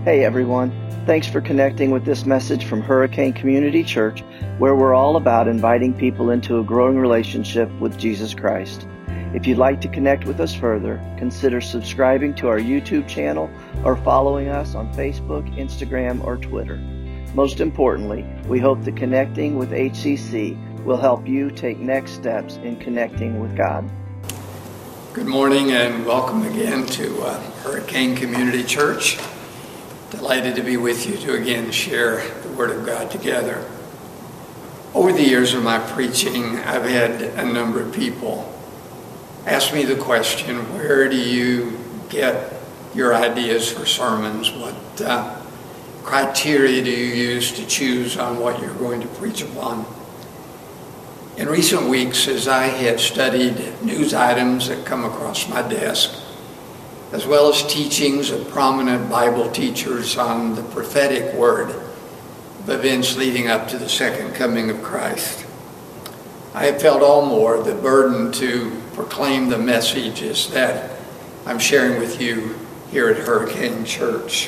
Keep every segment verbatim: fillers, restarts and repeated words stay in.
Hey everyone, thanks for connecting with this message from Hurricane Community Church, where we're all about inviting people into a growing relationship with Jesus Christ. If you'd like to connect with us further, consider subscribing to our YouTube channel or following us on Facebook, Instagram, or Twitter. Most importantly, we hope that connecting with H C C will help you take next steps in connecting with God. Good morning and welcome again to uh, Hurricane Community Church. Delighted to be with you to again share the Word of God together. Over the years of my preaching, I've had a number of people ask me the question, where do you get your ideas for sermons? What uh, criteria do you use to choose on what you're going to preach upon? In recent weeks, as I have studied news items that come across my desk, as well as teachings of prominent Bible teachers on the prophetic word of events leading up to the second coming of Christ, I have felt all more the burden to proclaim the messages that I'm sharing with you here at Hurricane Church.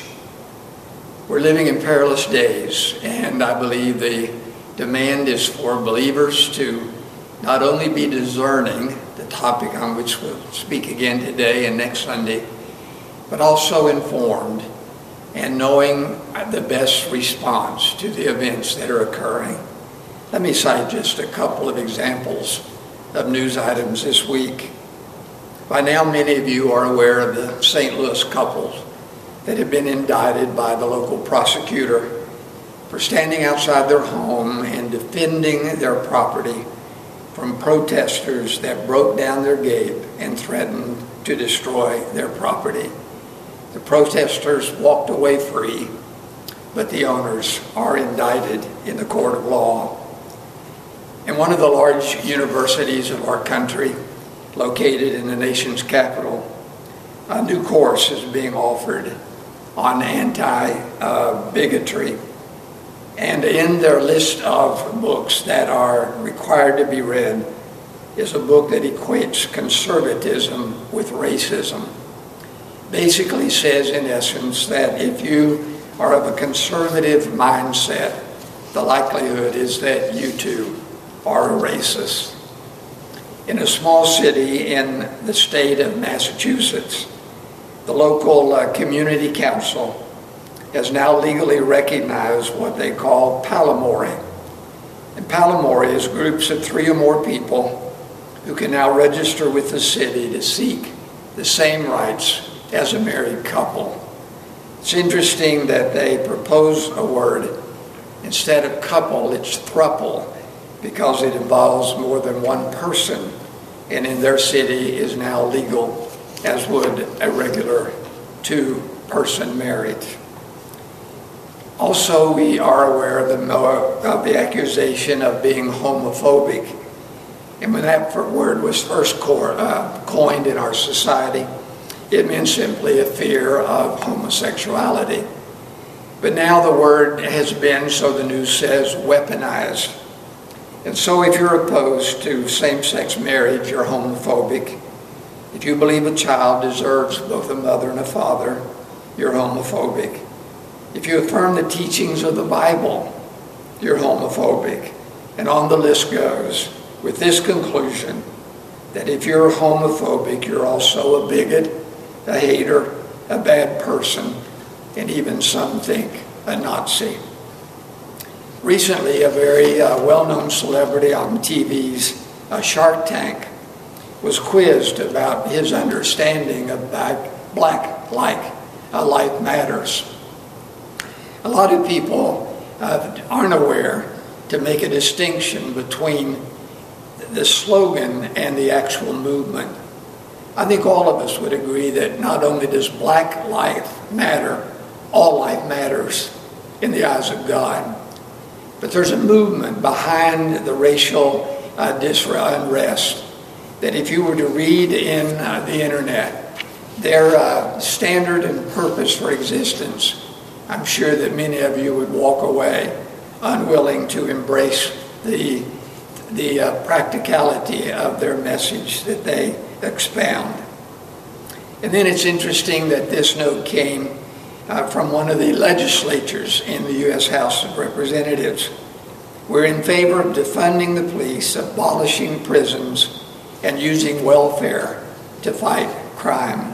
We're living in perilous days, and I believe the demand is for believers to not only be discerning, the topic on which we'll speak again today and next Sunday, but also informed and knowing the best response to the events that are occurring. Let me cite just a couple of examples of news items this week. By now, many of you are aware of the Saint Louis couple that have been indicted by the local prosecutor for standing outside their home and defending their property from protesters that broke down their gate and threatened to destroy their property. The protesters walked away free, but the owners are indicted in the court of law. In one of the large universities of our country, located in the nation's capital, a new course is being offered on anti-bigotry. And in their list of books that are required to be read is a book that equates conservatism with racism. Basically says, in essence, that if you are of a conservative mindset, the likelihood is that you too are a racist. In a small city in the state of Massachusetts, the local uh, community council has now legally recognized what they call palamory. And palamory is groups of three or more people who can now register with the city to seek the same rights as a married couple. It's interesting that they propose a word. Instead of couple, it's throuple, because it involves more than one person, and in their city is now legal, as would a regular two-person marriage. Also, we are aware of the, of the accusation of being homophobic. And when that word was first co- uh, coined in our society, it meant simply a fear of homosexuality. But now the word has been, so the news says, weaponized. And so if you're opposed to same-sex marriage, you're homophobic. If you believe a child deserves both a mother and a father, you're homophobic. If you affirm the teachings of the Bible, you're homophobic. And on the list goes, with this conclusion, that if you're homophobic, you're also a bigot, a hater, a bad person, and even some think a Nazi. Recently, a very uh, well-known celebrity on T V's uh, Shark Tank was quizzed about his understanding of Black, black like uh, life matters. A lot of people uh, aren't aware to make a distinction between the slogan and the actual movement. I think all of us would agree that not only does black life matter, all life matters in the eyes of God. But there's a movement behind the racial uh, unrest that if you were to read in uh, the internet, their uh, standard and purpose for existence, I'm sure that many of you would walk away unwilling to embrace the, the uh, practicality of their message that they expound. And then it's interesting that this note came uh, from one of the legislatures in the U S House of Representatives. We're in favor of defunding the police, abolishing prisons, and using welfare to fight crime.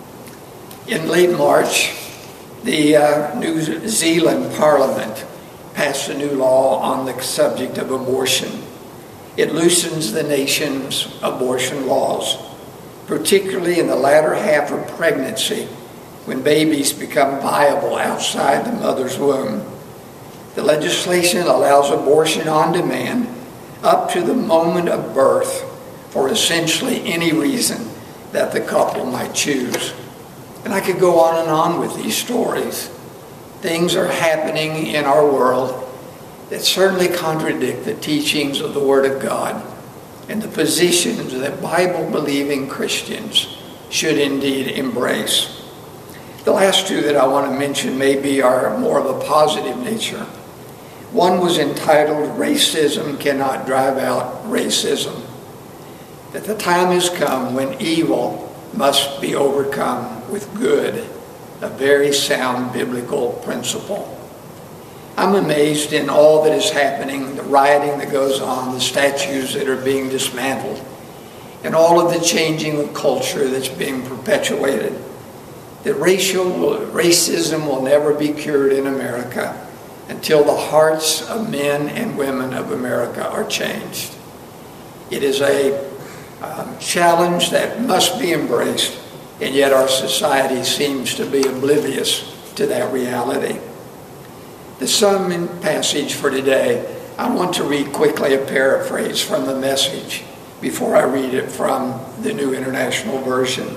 In late March, the uh, New Zealand Parliament passed a new law on the subject of abortion. It loosens the nation's abortion laws, particularly in the latter half of pregnancy, when babies become viable outside the mother's womb. The legislation allows abortion on demand up to the moment of birth for essentially any reason that the couple might choose. And I could go on and on with these stories. Things are happening in our world that certainly contradict the teachings of the Word of God and the positions that Bible-believing Christians should indeed embrace. The last two that I want to mention maybe are more of a positive nature. One was entitled, "Racism Cannot Drive Out Racism." That the time has come when evil must be overcome with good, a very sound biblical principle. I'm amazed in all that is happening, the rioting that goes on, the statues that are being dismantled, and all of the changing of culture that's being perpetuated. That racial racism will never be cured in America until the hearts of men and women of America are changed. It is a um, challenge that must be embraced, and yet our society seems to be oblivious to that reality. The sermon passage for today, I want to read quickly a paraphrase from the Message before I read it from the New International Version.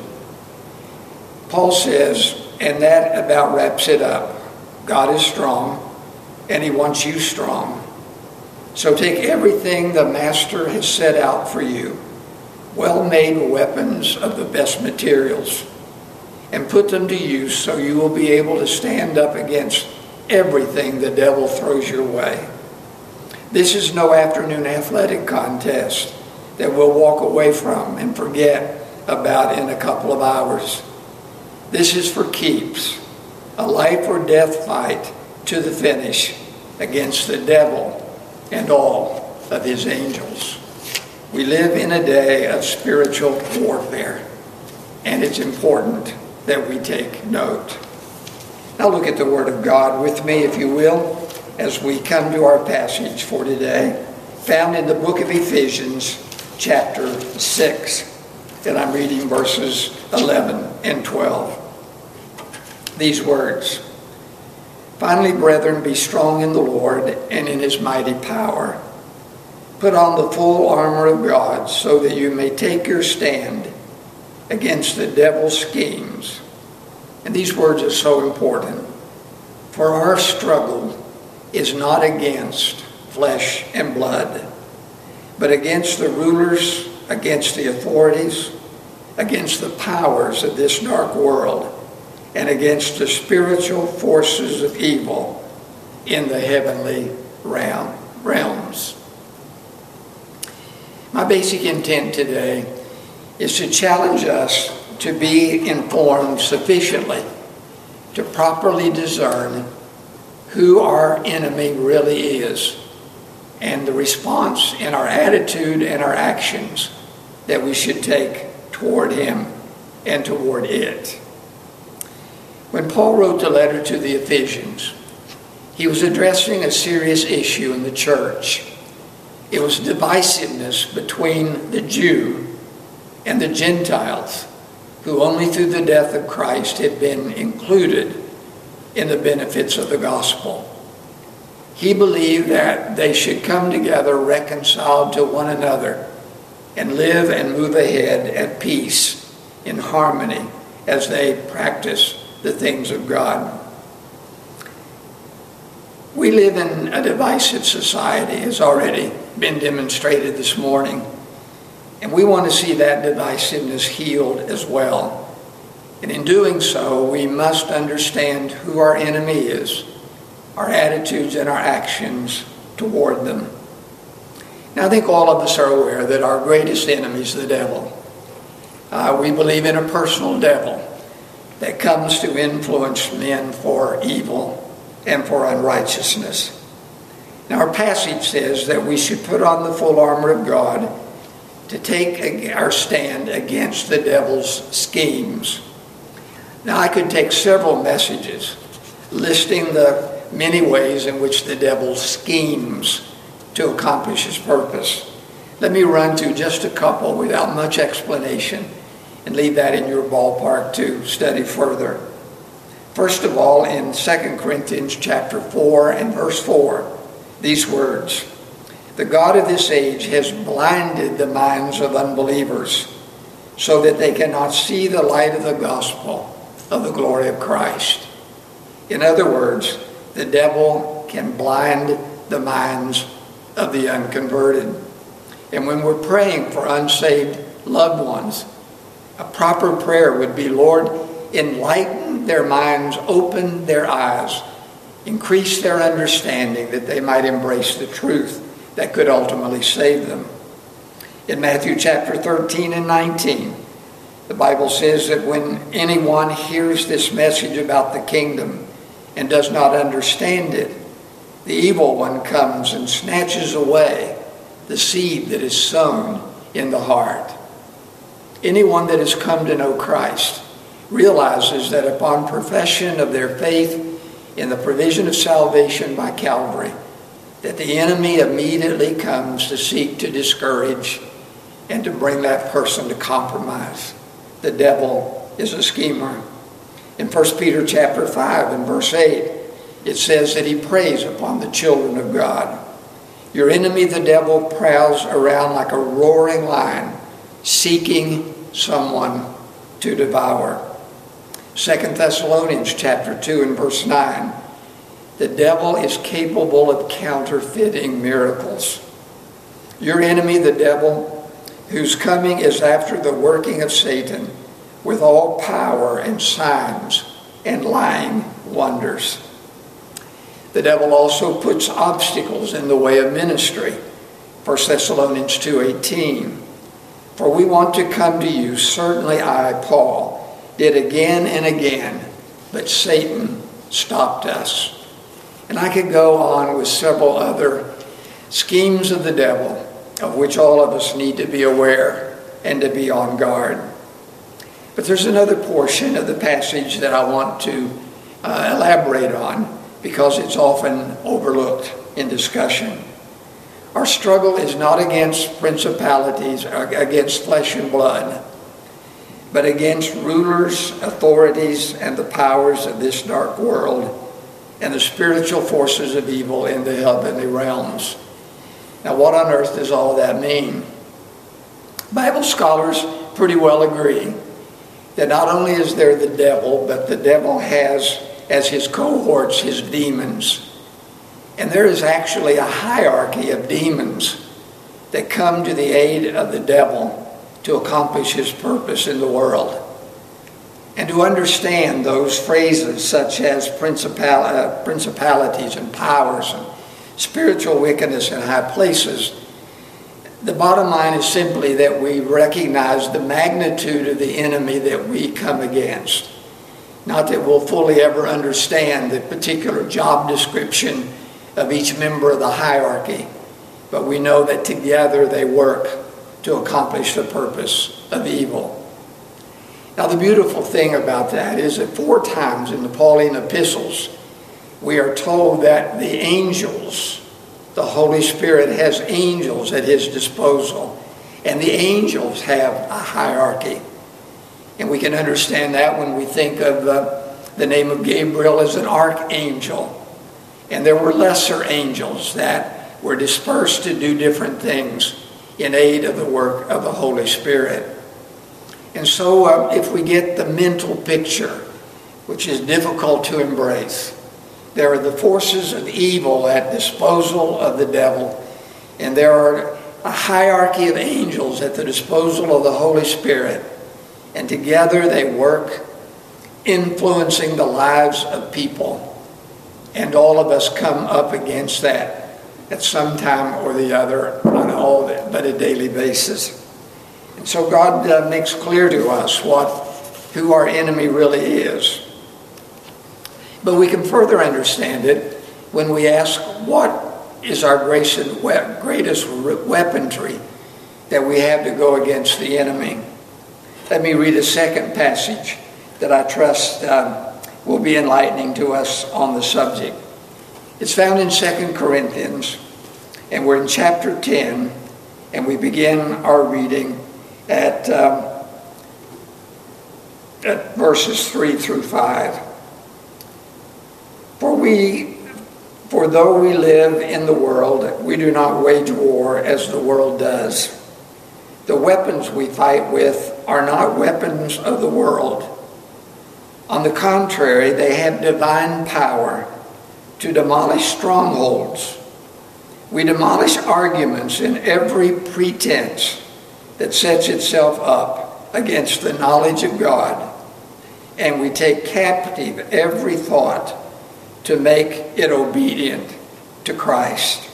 Paul says, and that about wraps it up. God is strong, and he wants you strong. So take everything the Master has set out for you, well-made weapons of the best materials, and put them to use so you will be able to stand up against everything the devil throws your way. This is no afternoon athletic contest that we'll walk away from and forget about in a couple of hours. This is for keeps, a life or death fight to the finish against the devil and all of his angels. We live in a day of spiritual warfare, and it's important that we take note. Now look at the Word of God with me, if you will, as we come to our passage for today, found in the book of Ephesians, chapter six, and I'm reading verses eleven and twelve. These words, "Finally, brethren, be strong in the Lord and in his mighty power. Put on the full armor of God so that you may take your stand against the devil's schemes." And these words are so important. For our struggle is not against flesh and blood, but against the rulers, against the authorities, against the powers of this dark world, and against the spiritual forces of evil in the heavenly realm, realms. My basic intent today is to challenge us to be informed sufficiently to properly discern who our enemy really is and the response in our attitude and our actions that we should take toward him and toward it. When Paul wrote the letter to the Ephesians, he was addressing a serious issue in the church. It was divisiveness between the Jew and the Gentiles, who only through the death of Christ had been included in the benefits of the gospel. He believed that they should come together reconciled to one another and live and move ahead at peace, in harmony, as they practice the things of God. We live in a divisive society, as already been demonstrated this morning, and we want to see that divisiveness healed as well. And in doing so, we must understand who our enemy is, our attitudes and our actions toward them. Now, I think all of us are aware that our greatest enemy is the devil. Uh, we believe in a personal devil that comes to influence men for evil and for unrighteousness. Now, our passage says that we should put on the full armor of God to take our stand against the devil's schemes. Now, I could take several messages listing the many ways in which the devil schemes to accomplish his purpose. Let me run through just a couple without much explanation and leave that in your ballpark to study further. First of all, in Second Corinthians chapter four and verse four, these words, "The God of this age has blinded the minds of unbelievers so that they cannot see the light of the gospel of the glory of Christ." In other words, the devil can blind the minds of the unconverted. And when we're praying for unsaved loved ones, a proper prayer would be, Lord, enlighten their minds, open their eyes, increase their understanding that they might embrace the truth that could ultimately save them. In Matthew chapter thirteen and nineteen, the Bible says that when anyone hears this message about the kingdom and does not understand it, the evil one comes and snatches away the seed that is sown in the heart. Anyone that has come to know Christ realizes that upon profession of their faith in the provision of salvation by Calvary, that the enemy immediately comes to seek to discourage and to bring that person to compromise. The devil is a schemer. In First Peter chapter five and verse eight, it says that he preys upon the children of God. Your enemy, the devil, prowls around like a roaring lion, seeking someone to devour. Second Thessalonians chapter two and verse nine, the devil is capable of counterfeiting miracles. Your enemy, the devil, whose coming is after the working of Satan, with all power and signs and lying wonders. The devil also puts obstacles in the way of ministry. First Thessalonians two eighteen, for we want to come to you, certainly I, Paul, did again and again, but Satan stopped us. And I could go on with several other schemes of the devil, of which all of us need to be aware and to be on guard. But there's another portion of the passage that I want to uh, elaborate on, because it's often overlooked in discussion. Our struggle is not against principalities, or against flesh and blood, but against rulers, authorities, and the powers of this dark world, and the spiritual forces of evil in the heavenly realms. Now, what on earth does all that mean? Bible scholars pretty well agree that not only is there the devil, but the devil has as his cohorts his demons. And there is actually a hierarchy of demons that come to the aid of the devil to accomplish his purpose in the world. And to understand those phrases such as principal, uh, principalities and powers and spiritual wickedness in high places, the bottom line is simply that we recognize the magnitude of the enemy that we come against. Not that we'll fully ever understand the particular job description of each member of the hierarchy, but we know that together they work to accomplish the purpose of evil. Now, the beautiful thing about that is that four times in the Pauline epistles, we are told that the angels, the Holy Spirit has angels at his disposal, and the angels have a hierarchy. And we can understand that when we think of uh, the name of Gabriel as an archangel. And there were lesser angels that were dispersed to do different things in aid of the work of the Holy Spirit. And so uh, if we get the mental picture, which is difficult to embrace, there are the forces of evil at disposal of the devil, and there are a hierarchy of angels at the disposal of the Holy Spirit, and together they work influencing the lives of people. And all of us come up against that at some time or the other on all but a daily basis. And so God uh, makes clear to us what who our enemy really is. But we can further understand it when we ask, what is our greatest weaponry that we have to go against the enemy? Let me read a second passage that I trust uh, will be enlightening to us on the subject. It's found in Second Corinthians, and we're in chapter ten, and we begin our reading at, um, at verses three through five. For we, for though we live in the world, we do not wage war as the world does. The weapons we fight with are not weapons of the world. On the contrary, they have divine power to demolish strongholds. We demolish arguments and every pretense that sets itself up against the knowledge of God, and we take captive every thought to make it obedient to Christ.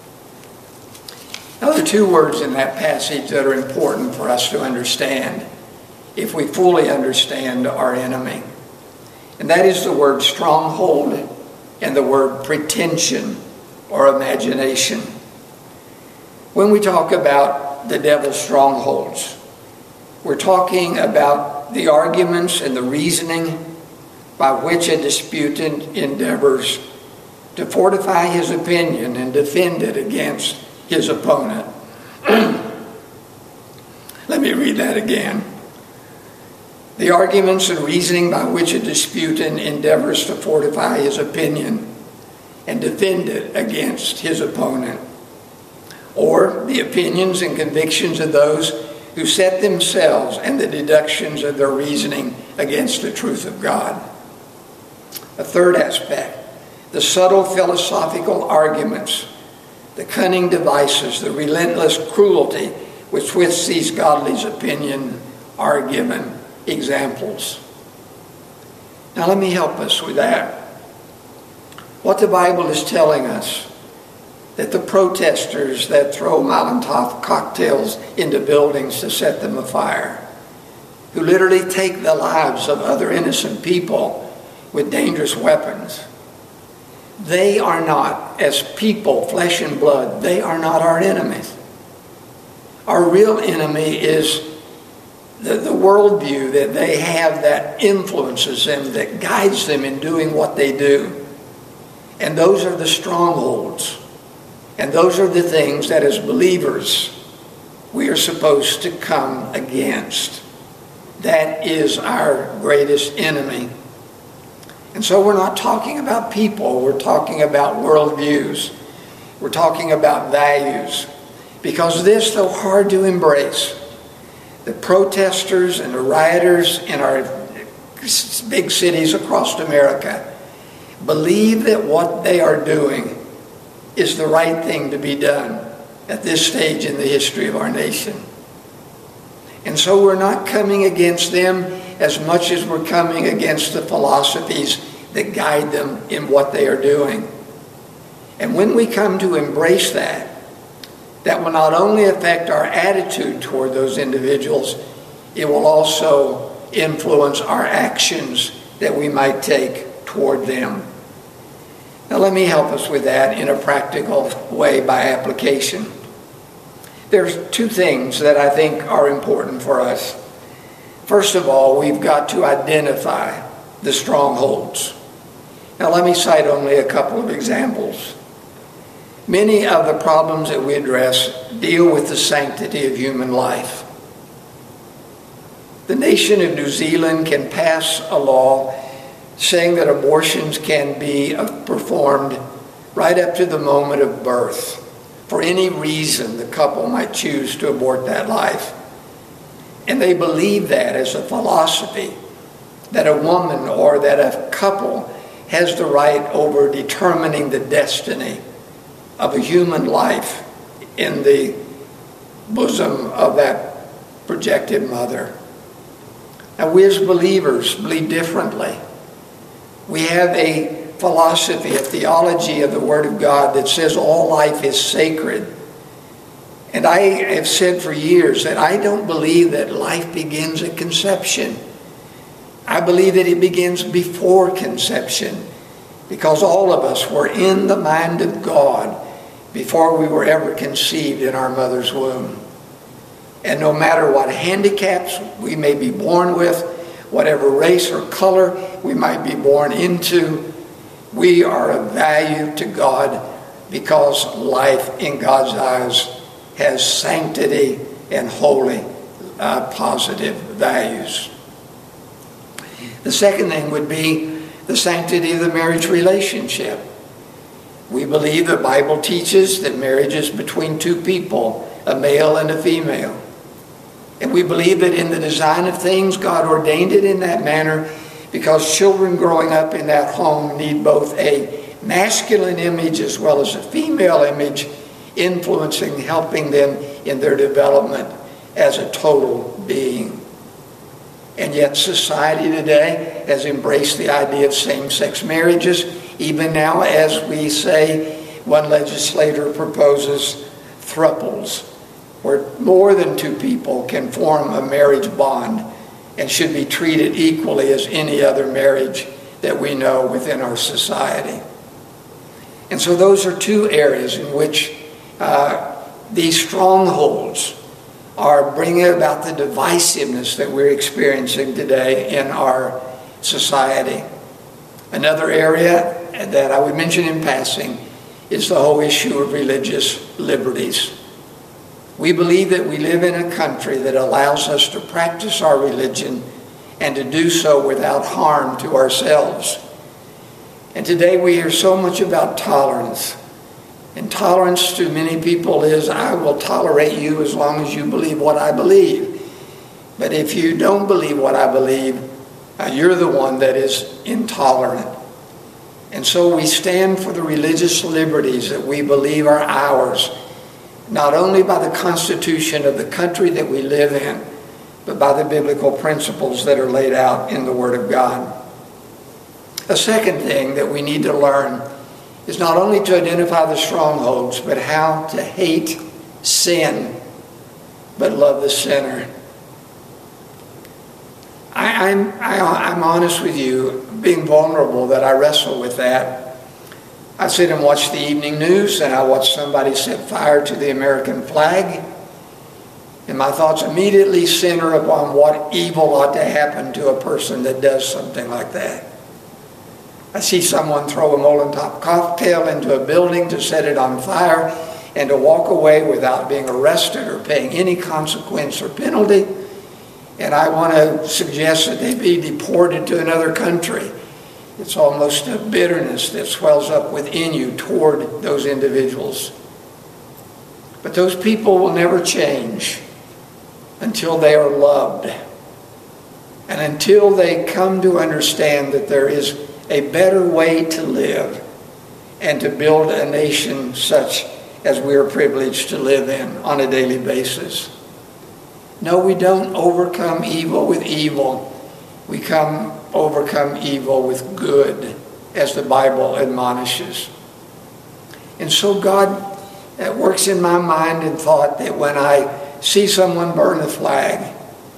Now, there are two words in that passage that are important for us to understand if we fully understand our enemy. And that is the word stronghold and the word pretension or imagination. When we talk about the devil's strongholds, we're talking about the arguments and the reasoning by which a disputant endeavors to fortify his opinion and defend it against his opponent. Let me read that again. The arguments and reasoning by which a disputant endeavors to fortify his opinion and defend it against his opponent. Or the opinions and convictions of those who set themselves and the deductions of their reasoning against the truth of God. A third aspect, the subtle philosophical arguments, the cunning devices, the relentless cruelty with which these godly's opinion are given examples. Now let me help us with that. What the Bible is telling us, that the protesters that throw Molotov cocktails into buildings to set them afire, who literally take the lives of other innocent people with dangerous weapons, they are not, as people, flesh and blood, they are not our enemies. Our real enemy is the, the worldview that they have that influences them, that guides them in doing what they do. And those are the strongholds. And those are the things that as believers we are supposed to come against. That is our greatest enemy. And so we're not talking about people, we're talking about worldviews. We're talking about values. Because this, though hard to embrace, the protesters and the rioters in our big cities across America believe that what they are doing is the right thing to be done at this stage in the history of our nation. And so we're not coming against them as much as we're coming against the philosophies that guide them in what they are doing. And when we come to embrace that, that will not only affect our attitude toward those individuals, it will also influence our actions that we might take toward them. Now let me help us with that in a practical way by application. There's two things that I think are important for us. First of all, we've got to identify the strongholds. Now let me cite only a couple of examples. Many of the problems that we address deal with the sanctity of human life. The nation of New Zealand can pass a law saying that abortions can be performed right up to the moment of birth. For any reason, the couple might choose to abort that life. And they believe that as a philosophy, that a woman or that a couple has the right over determining the destiny of a human life in the bosom of that projected mother. Now, we as believers believe differently. We have a philosophy, a theology of the Word of God that says all life is sacred. And I have said for years that I don't believe that life begins at conception. I believe that it begins before conception, because all of us were in the mind of God before we were ever conceived in our mother's womb. And no matter what handicaps we may be born with, whatever race or color we might be born into, we are of value to God, because life in God's eyes has sanctity and holy, uh, positive values. The second thing would be the sanctity of the marriage relationship. We believe the Bible teaches that marriage is between two people, a male and a female. And we believe that in the design of things, God ordained it in that manner, because children growing up in that home need both a masculine image as well as a female image, influencing, helping them in their development as a total being. And yet society today has embraced the idea of same-sex marriages, even now, as we say, one legislator proposes thruples, where more than two people can form a marriage bond and should be treated equally as any other marriage that we know within our society. And so those are two areas in which uh, these strongholds are bringing about the divisiveness that we're experiencing today in our society. Another area that I would mention in passing is the whole issue of religious liberties. We believe that we live in a country that allows us to practice our religion and to do so without harm to ourselves. And today we hear so much about tolerance. And tolerance to many people is, I will tolerate you as long as you believe what I believe. But if you don't believe what I believe, uh, you're the one that is intolerant. And so we stand for the religious liberties that we believe are ours, not only by the Constitution of the country that we live in, but by the biblical principles that are laid out in the Word of God. A second thing that we need to learn is not only to identify the strongholds, but how to hate sin, but love the sinner. I, I'm, I, I'm honest with you, being vulnerable, that I wrestle with that. I sit and watch the evening news, and I watch somebody set fire to the American flag, and my thoughts immediately center upon what evil ought to happen to a person that does something like that. I see someone throw a Molotov cocktail into a building to set it on fire and to walk away without being arrested or paying any consequence or penalty. And I want to suggest that they be deported to another country. It's almost a bitterness that swells up within you toward those individuals. But those people will never change until they are loved. And until they come to understand that there is a better way to live and to build a nation such as we are privileged to live in on a daily basis. No, we don't overcome evil with evil. We come overcome evil with good, as the Bible admonishes. And so God uh, works in my mind and thought that when I see someone burn a flag,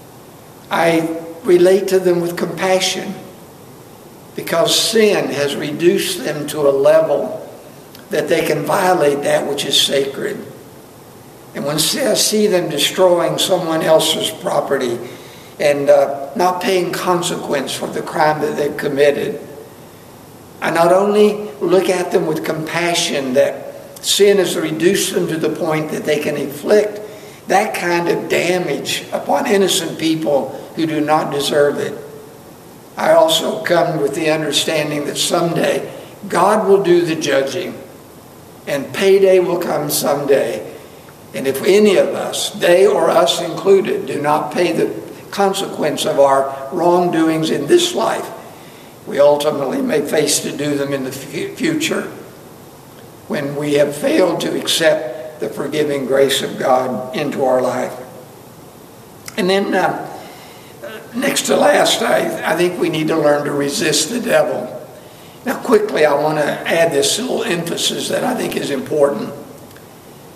I relate to them with compassion, because sin has reduced them to a level that they can violate that which is sacred. And when I see them destroying someone else's property and uh, not paying consequence for the crime that they've committed, I not only look at them with compassion that sin has reduced them to the point that they can inflict that kind of damage upon innocent people who do not deserve it. I also come with the understanding that someday God will do the judging, and payday will come someday. And if any of us, they or us included, do not pay the consequence of our wrongdoings in this life, we ultimately may face to do them in the future when we have failed to accept the forgiving grace of God into our life. And then uh, next to last, I, I think we need to learn to resist the devil. Now quickly, I want to add this little emphasis that I think is important.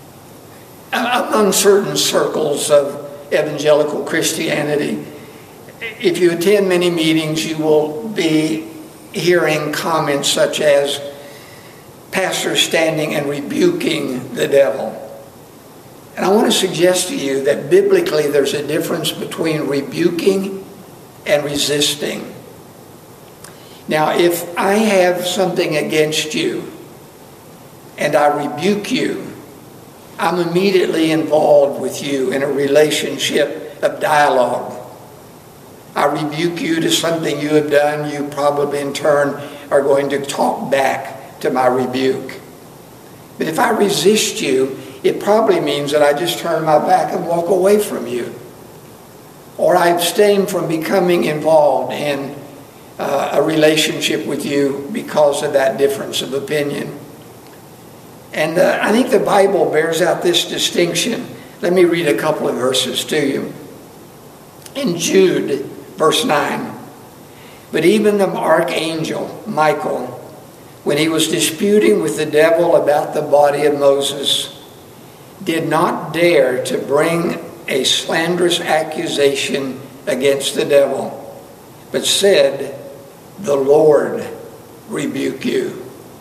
Among certain circles of evangelical Christianity, if you attend many meetings, you will be hearing comments such as pastors standing and rebuking the devil. And I want to suggest to you that biblically there's a difference between rebuking and resisting. Now, if I have something against you and I rebuke you, I'm immediately involved with you in a relationship of dialogue. I rebuke you to something you have done. You probably in turn are going to talk back to my rebuke. But if I resist you, it probably means that I just turn my back and walk away from you. Or I abstain from becoming involved in uh, a relationship with you because of that difference of opinion. And uh, I think the Bible bears out this distinction. Let me read a couple of verses to you. In Jude, verse nine, "But even the archangel Michael, when he was disputing with the devil about the body of Moses, did not dare to bring a slanderous accusation against the devil, but said, 'The Lord rebuke you.'"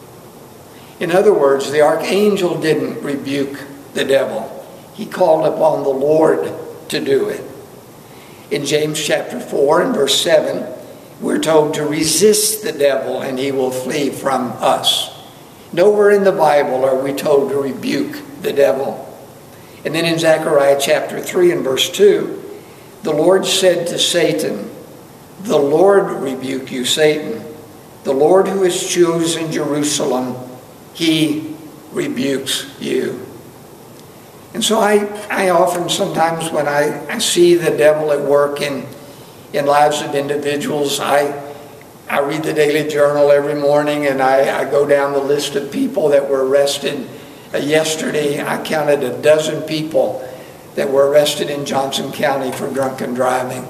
In other words, the archangel didn't rebuke the devil. He called upon the Lord to do it. In James chapter four and verse seven, we're told to resist the devil and he will flee from us. Nowhere in the Bible are we told to rebuke the devil. And then in Zechariah chapter three and verse two, the Lord said to Satan, "The Lord rebuke you, Satan. The Lord who has chosen Jerusalem, he rebukes you." And so I, I often, sometimes when I, I see the devil at work in, in lives of individuals, I, I read the Daily Journal every morning and I, I go down the list of people that were arrested. Uh, yesterday, I counted a dozen people that were arrested in Johnson County for drunken driving.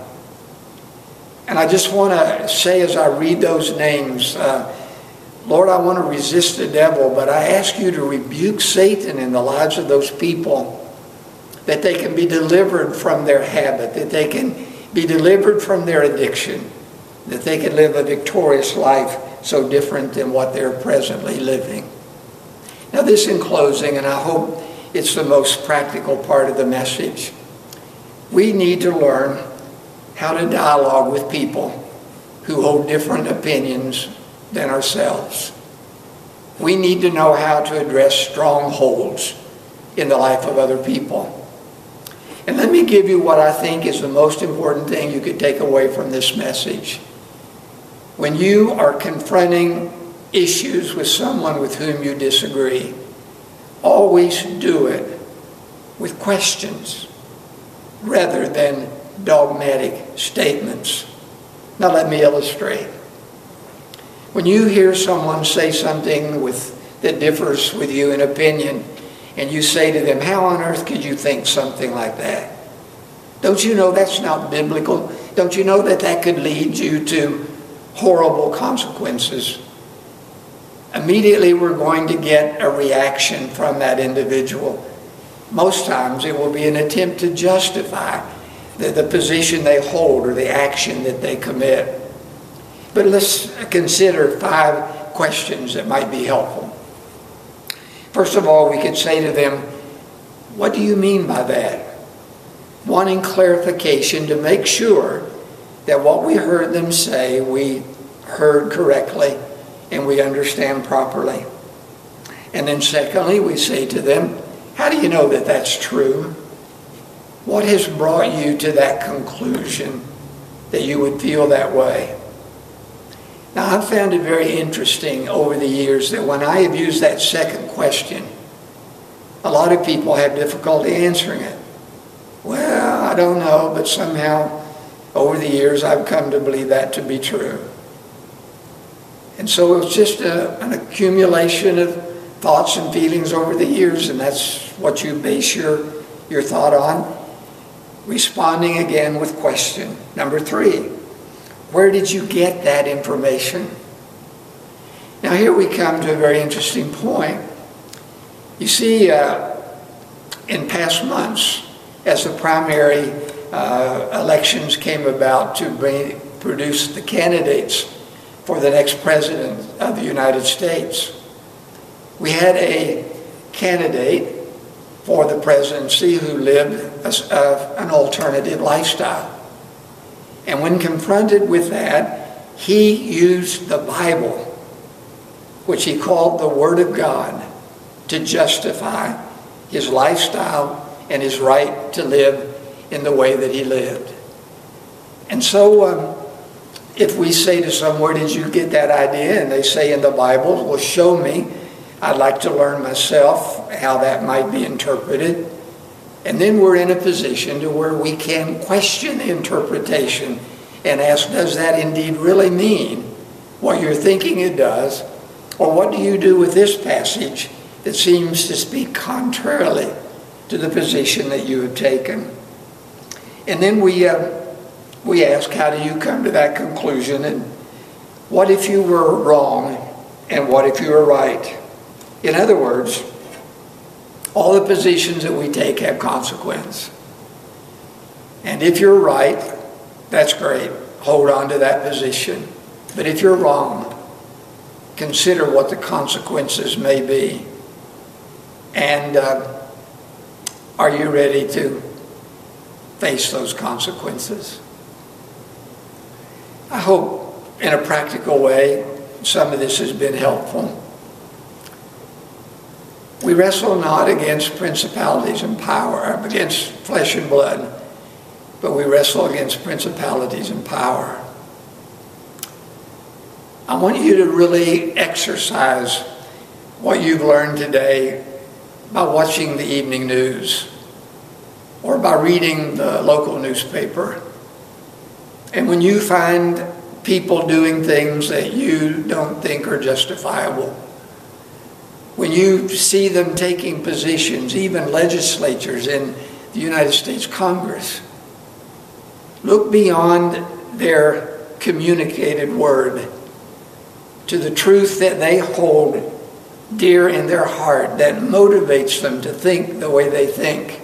And I just want to say as I read those names, uh, Lord, I want to resist the devil, but I ask you to rebuke Satan in the lives of those people, that they can be delivered from their habit, that they can be delivered from their addiction, that they can live a victorious life so different than what they're presently living. Now this in closing, and I hope it's the most practical part of the message. We need to learn how to dialogue with people who hold different opinions than ourselves. We need to know how to address strongholds in the life of other people. And let me give you what I think is the most important thing you could take away from this message. When you are confronting issues with someone with whom you disagree, always do it with questions rather than dogmatic statements. Now let me illustrate. When you hear someone say something with, that differs with you in opinion, and you say to them, "How on earth could you think something like that?" Don't you know that's not biblical? Don't you know that that could lead you to horrible consequences? Immediately we're going to get a reaction from that individual. Most times it will be an attempt to justify the, the position they hold or the action that they commit. But let's consider five questions that might be helpful. First of all, we could say to them, "What do you mean by that?" Wanting clarification to make sure that what we heard them say, we heard correctly and we understand properly. And then secondly, we say to them, "How do you know that that's true? What has brought you to that conclusion that you would feel that way?" Now, I've found it very interesting over the years that when I have used that second question, a lot of people have difficulty answering it. Well, I don't know, but somehow over the years I've come to believe that to be true. And so it's just a, an accumulation of thoughts and feelings over the years, and that's what you base your, your thought on. Responding again with question. Number three. Where did you get that information? Now here we come to a very interesting point. You see, uh, in past months, as the primary uh, elections came about to bring, produce the candidates for the next president of the United States, we had a candidate for the presidency who lived a, a, an alternative lifestyle. And when confronted with that, he used the Bible, which he called the Word of God, to justify his lifestyle and his right to live in the way that he lived. And so um, if we say to someone, where did you get that idea? And they say in the Bible, well, show me. I'd like to learn myself how that might be interpreted. And then we're in a position to where we can question the interpretation and ask, does that indeed really mean what you're thinking it does? Or what do you do with this passage that seems to speak contrarily to the position that you have taken? And then we uh, we ask, how do you come to that conclusion? And what if you were wrong? And what if you were right? In other words, all the positions that we take have consequence. And if you're right, that's great. Hold on to that position. But if you're wrong, consider what the consequences may be. And uh, are you ready to face those consequences? I hope in a practical way some of this has been helpful. We wrestle not against principalities and power, against flesh and blood, but we wrestle against principalities and power. I want you to really exercise what you've learned today by watching the evening news or by reading the local newspaper. And when you find people doing things that you don't think are justifiable, when you see them taking positions, even legislatures in the United States Congress, look beyond their communicated word to the truth that they hold dear in their heart, that motivates them to think the way they think.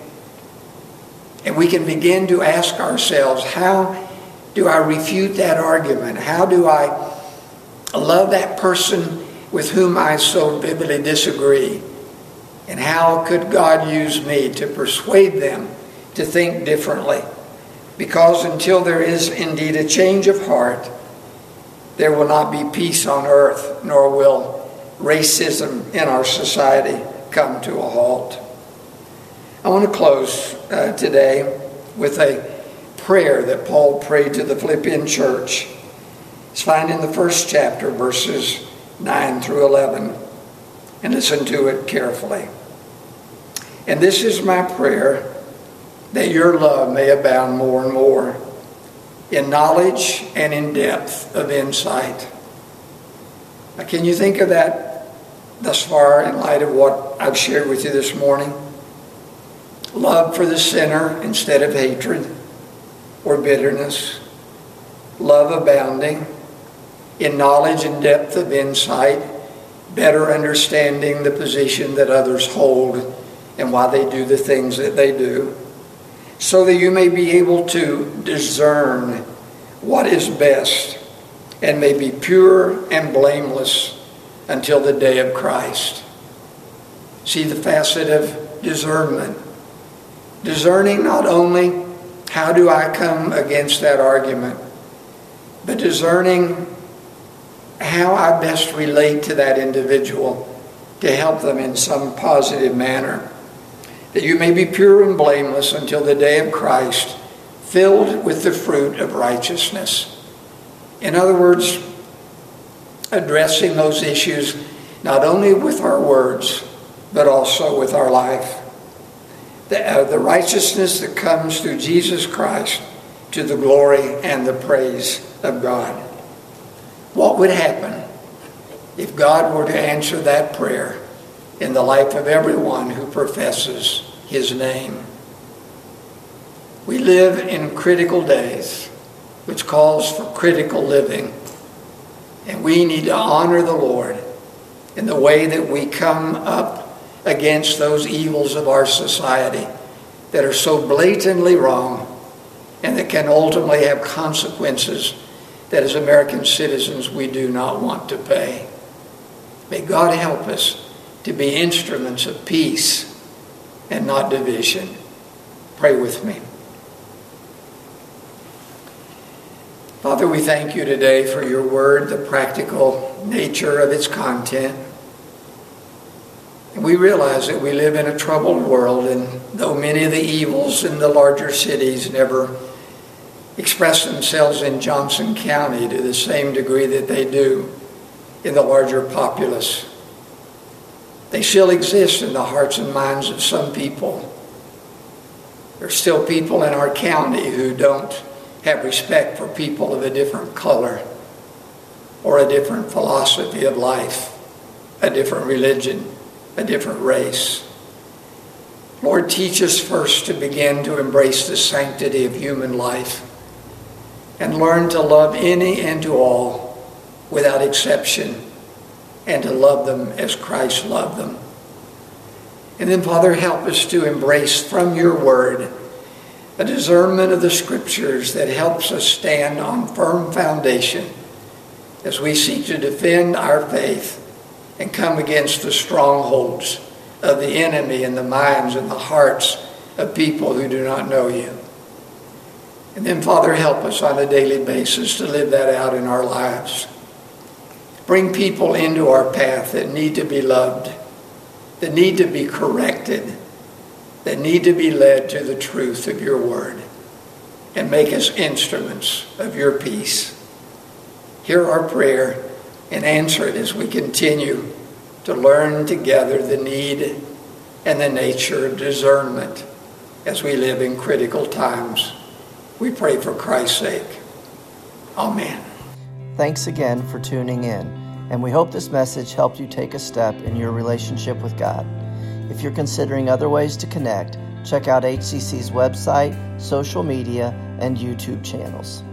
And we can begin to ask ourselves, how do I refute that argument? How do I love that person with whom I so vividly disagree? And how could God use me to persuade them to think differently? Because until there is indeed a change of heart, there will not be peace on earth, nor will racism in our society come to a halt. I want to close uh, today with a prayer that Paul prayed to the Philippian church. It's found in the first chapter, verses nine through eleven. And listen to it carefully. And this is my prayer, that your love may abound more and more in knowledge and in depth of insight. Now, can you think of that thus far in light of what I've shared with you this morning? Love for the sinner instead of hatred or bitterness. Love abounding in knowledge and depth of insight, better understanding the position that others hold and why they do the things that they do, so that you may be able to discern what is best and may be pure and blameless until the day of Christ. See the facet of discernment. Discerning not only how do I come against that argument, but discerning how I best relate to that individual to help them in some positive manner. That you may be pure and blameless until the day of Christ, filled with the fruit of righteousness. In other words, addressing those issues not only with our words, but also with our life. The, uh, the righteousness that comes through Jesus Christ to the glory and the praise of God. What would happen if God were to answer that prayer in the life of everyone who professes his name? We live in critical days, which calls for critical living. And we need to honor the Lord in the way that we come up against those evils of our society that are so blatantly wrong and that can ultimately have consequences that as American citizens we do not want to pay. May God help us to be instruments of peace and not division. Pray with me. Father, we thank you today for your word, the practical nature of its content. And we realize that we live in a troubled world, and though many of the evils in the larger cities never express themselves in Johnson County to the same degree that they do in the larger populace, they still exist in the hearts and minds of some people. There's still people in our county who don't have respect for people of a different color or a different philosophy of life, a different religion, a different race. Lord, teach us first to begin to embrace the sanctity of human life and learn to love any and to all without exception, and to love them as Christ loved them. And then, Father, help us to embrace from your word a discernment of the scriptures that helps us stand on firm foundation as we seek to defend our faith and come against the strongholds of the enemy in the minds and the hearts of people who do not know you. And then, Father, help us on a daily basis to live that out in our lives. Bring people into our path that need to be loved, that need to be corrected, that need to be led to the truth of your word, and make us instruments of your peace. Hear our prayer and answer it as we continue to learn together the need and the nature of discernment as we live in critical times. We pray for Christ's sake. Amen. Thanks again for tuning in, and we hope this message helped you take a step in your relationship with God. If you're considering other ways to connect, check out H C C's website, social media, and YouTube channels.